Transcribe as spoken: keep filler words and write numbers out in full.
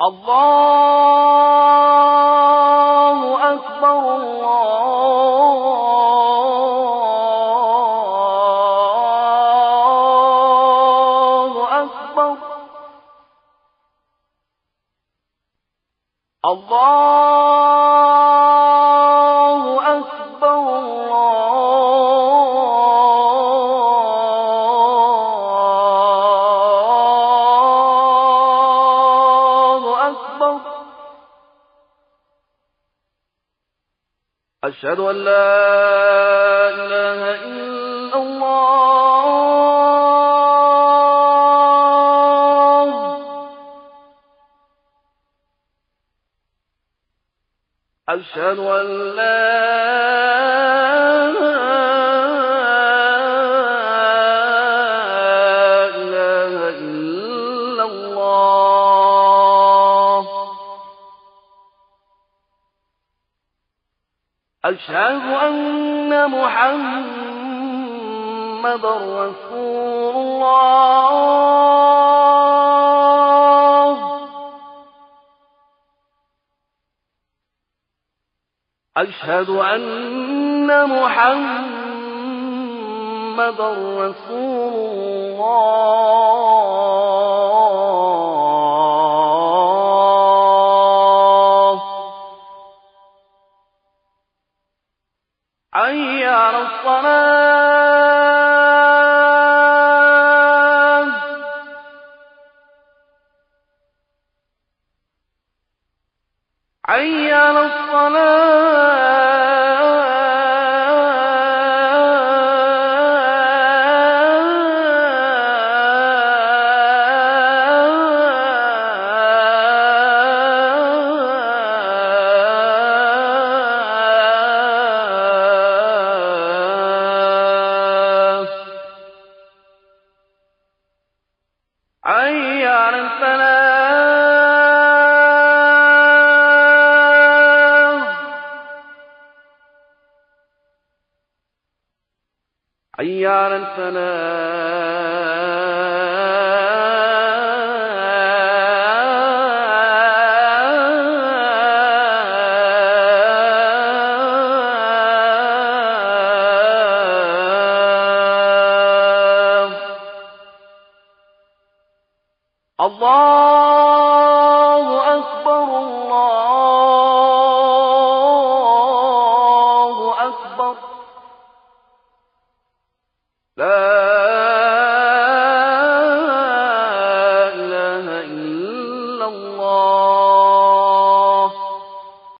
الله أكبر الله أكبر الله أكبر الله أكبر. أشهد أن لا إله إلا الله. أشهد أن لا إله إلا الله. أشهد أن محمدًا رسول الله. أشهد أن محمدًا رسول الله. حي على الصلاة. حي على الصلاة. حي على الفلاح. حي على الفلاح. الله أكبر الله أكبر. لا إله إلا الله.